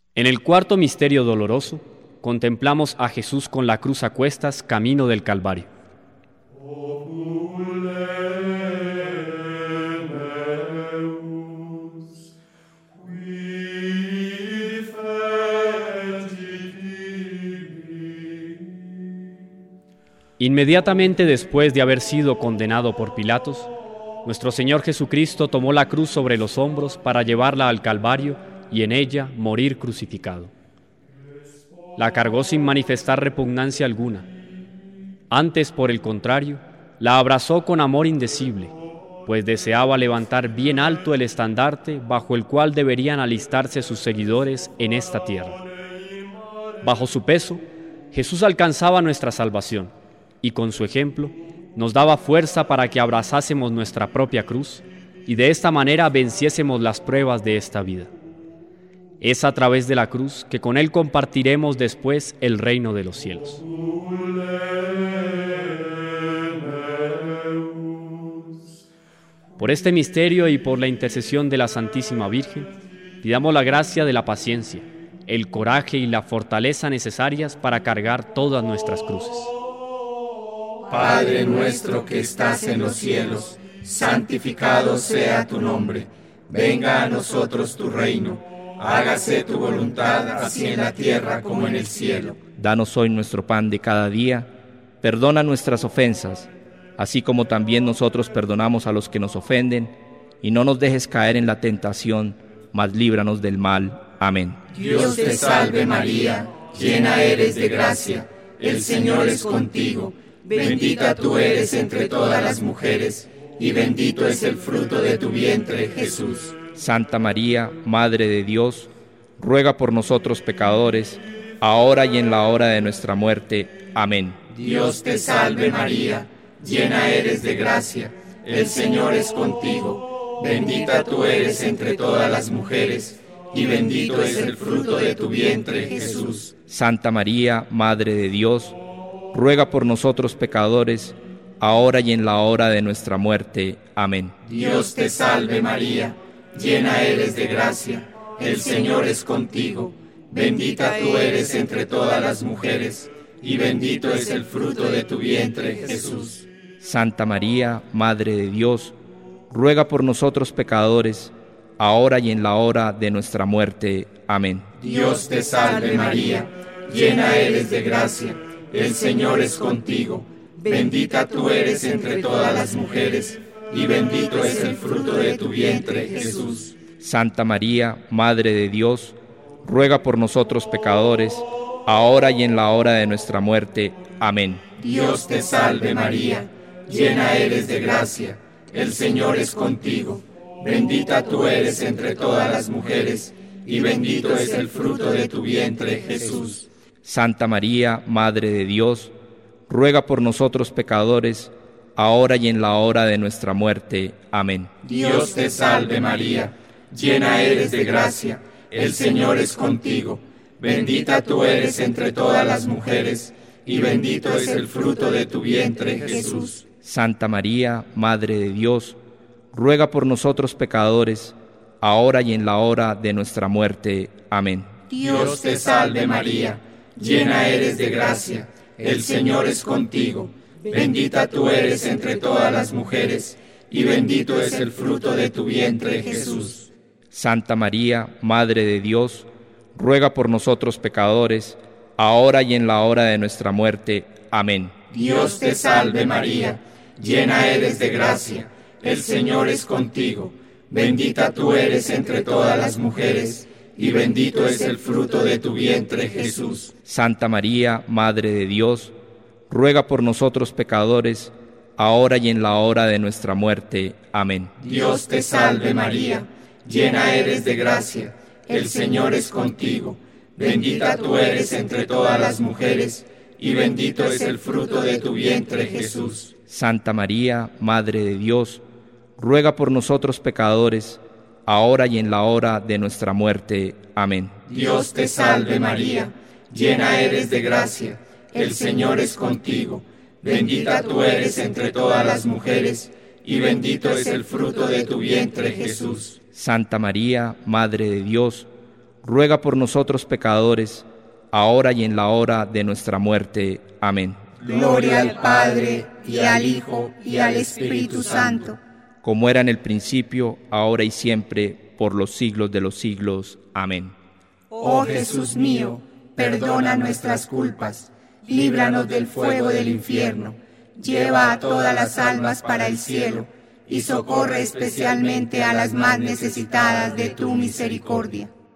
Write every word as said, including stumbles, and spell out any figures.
En el cuarto misterio doloroso, contemplamos a Jesús con la cruz a cuestas, camino del Calvario. Inmediatamente después de haber sido condenado por Pilatos, nuestro Señor Jesucristo tomó la cruz sobre los hombros para llevarla al Calvario y en ella morir crucificado. La cargó sin manifestar repugnancia alguna. Antes, por el contrario, la abrazó con amor indecible, pues deseaba levantar bien alto el estandarte bajo el cual deberían alistarse sus seguidores en esta tierra. Bajo su peso, Jesús alcanzaba nuestra salvación y con su ejemplo nos daba fuerza para que abrazásemos nuestra propia cruz y de esta manera venciésemos las pruebas de esta vida. Es a través de la cruz que con Él compartiremos después el reino de los cielos. Por este misterio y por la intercesión de la Santísima Virgen, pidamos la gracia de la paciencia, el coraje y la fortaleza necesarias para cargar todas nuestras cruces. Padre nuestro que estás en los cielos, santificado sea tu nombre. Venga a nosotros tu reino. Hágase tu voluntad, así en la tierra como en el cielo. Danos hoy nuestro pan de cada día. Perdona nuestras ofensas, así como también nosotros perdonamos a los que nos ofenden. Y no nos dejes caer en la tentación, mas líbranos del mal. Amén. Dios te salve María, llena eres de gracia. El Señor es contigo. Bendita tú eres entre todas las mujeres, y bendito es el fruto de tu vientre, Jesús. Santa María, Madre de Dios, ruega por nosotros pecadores, ahora y en la hora de nuestra muerte. Amén. Dios te salve María, llena eres de gracia, el Señor es contigo. Bendita tú eres entre todas las mujeres, y bendito es el fruto de tu vientre, Jesús. Santa María, Madre de Dios, ruega por nosotros pecadores, ahora y en la hora de nuestra muerte. Amén. Dios te salve María, llena eres de gracia, el Señor es contigo. Bendita tú eres entre todas las mujeres, y bendito es el fruto de tu vientre, Jesús. Santa María, Madre de Dios, ruega por nosotros pecadores, ahora y en la hora de nuestra muerte. Amén. Dios te salve María, llena eres de gracia, el Señor es contigo. Bendita tú eres entre todas las mujeres, y bendito es el fruto de tu vientre, Jesús. Santa María, Madre de Dios, ruega por nosotros pecadores, ahora y en la hora de nuestra muerte. Amén. Dios te salve María, llena eres de gracia, el Señor es contigo. Bendita tú eres entre todas las mujeres, y bendito es el fruto de tu vientre, Jesús. Santa María, Madre de Dios, ruega por nosotros pecadores, ahora y en la hora de nuestra muerte. Amén. Dios te salve María, llena eres de gracia, el Señor es contigo. Bendita tú eres entre todas las mujeres, y bendito es el fruto de tu vientre, Jesús. Santa María, Madre de Dios, ruega por nosotros pecadores, ahora y en la hora de nuestra muerte. Amén. Dios te salve María, llena eres de gracia, el Señor es contigo. Bendita tú eres entre todas las mujeres, y bendito es el fruto de tu vientre, Jesús. Santa María, Madre de Dios, ruega por nosotros pecadores, ahora y en la hora de nuestra muerte. Amén. Dios te salve María, llena eres de gracia, el Señor es contigo. Bendita tú eres entre todas las mujeres, y bendito es el fruto de tu vientre, Jesús. Santa María, Madre de Dios, ruega por nosotros pecadores, ahora y en la hora de nuestra muerte. Amén. Dios te salve María, llena eres de gracia, el Señor es contigo. Bendita tú eres entre todas las mujeres, y bendito es el fruto de tu vientre, Jesús. Santa María, Madre de Dios, ruega por nosotros pecadores, ahora y en la hora de nuestra muerte. Amén. Dios te salve María, llena eres de gracia, el Señor es contigo. Bendita tú eres entre todas las mujeres, y bendito es el fruto de tu vientre, Jesús. Santa María, Madre de Dios, ruega por nosotros pecadores, ahora y en la hora de nuestra muerte. Amén. Gloria al Padre, y al Hijo, y al Espíritu Santo, como era en el principio, ahora y siempre, por los siglos de los siglos. Amén. Oh Jesús mío, perdona nuestras culpas, líbranos del fuego del infierno, lleva a todas las almas para el cielo, y socorre especialmente a las más necesitadas de tu misericordia.